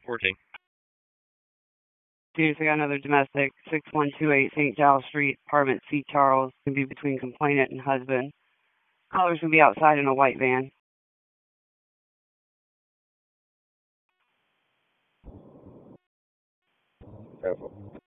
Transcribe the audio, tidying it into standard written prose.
reporting. Students, I got another domestic, 6128 St. Giles Street, apartment C. Charles, can be between complainant and husband. Callers will be outside in a white van. Careful.